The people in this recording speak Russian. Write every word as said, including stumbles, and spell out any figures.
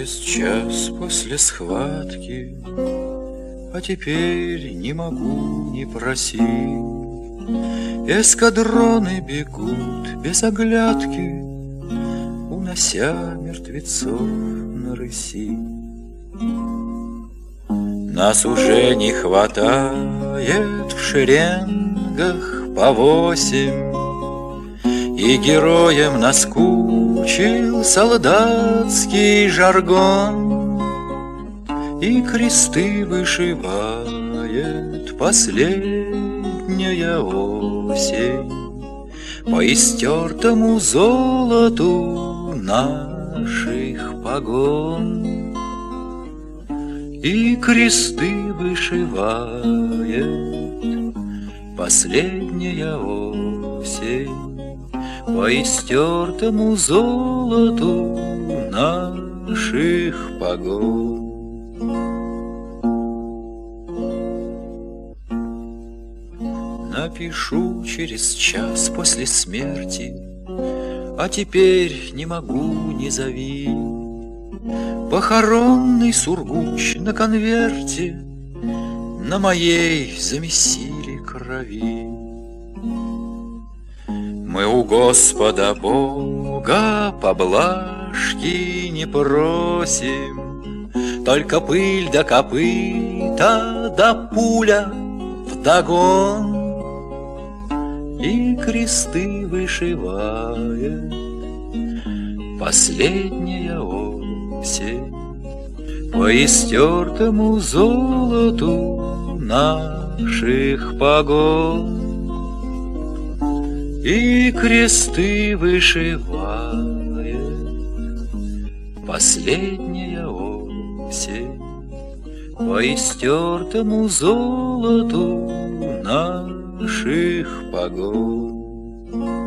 через час после схватки, а теперь не могу не просить. Эскадроны бегут без оглядки, унося мертвецов на рыси. Нас уже не хватает в шеренгах по восемь, и героям наскучил солдатский жаргон, и кресты вышивает последняя осень по истертому золоту наших погон. И кресты вышивает последняя осень по истертому золоту наших погон. Напишу через час после смерти, а теперь не могу, не зови. Похоронный сургуч на конверте на моей замесили крови. Мы у Господа Бога поблажки не просим, только пыль да копыта да пуля вдогон. И кресты вышивает последняя осень по истертому золоту наших погон. И кресты вышивает последняя осень по истертому золоту наших погон.